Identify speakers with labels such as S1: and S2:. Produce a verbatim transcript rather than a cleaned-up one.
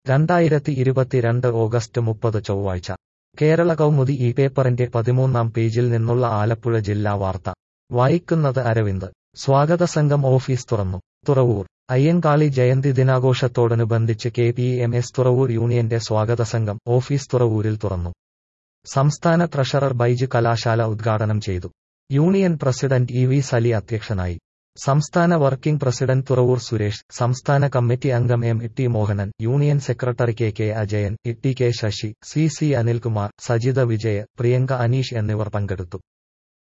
S1: രണ്ടായിരത്തി ഇരുപത്തിരണ്ട് ഓഗസ്റ്റ് മുപ്പത് ചൊവ്വാഴ്ച കേരള കൗമുദി ഈ പേപ്പറിന്റെ പതിമൂന്നാം പേജിൽ നിന്നുള്ള ആലപ്പുഴ ജില്ലാ വാർത്ത വായിക്കുന്നത് അരവിന്ദ്. സ്വാഗത സംഘം ഓഫീസ് തുറന്നു. തുറവൂർ അയ്യങ്കാളി ജയന്തി ദിനാഘോഷത്തോടനുബന്ധിച്ച് K P M S Thuravoor യൂണിയന്റെ സ്വാഗത സംഘം ഓഫീസ് തുറവൂരിൽ തുറന്നു. സംസ്ഥാന ട്രഷറർ ബൈജു കലാശാല ഉദ്ഘാടനം ചെയ്തു. Union president E V Sali അധ്യക്ഷനായി. സംസ്ഥാന വർക്കിംഗ് പ്രസിഡന്റ് തുറവൂർ സുരേഷ്, സംസ്ഥാന കമ്മിറ്റി അംഗം M T Mohanan, union secretary K K Ajayan, T K Sasi, C C Anilkumar, Sajitha Vijaya, Priyanka Aneesh എന്നിവർ പങ്കെടുത്തു.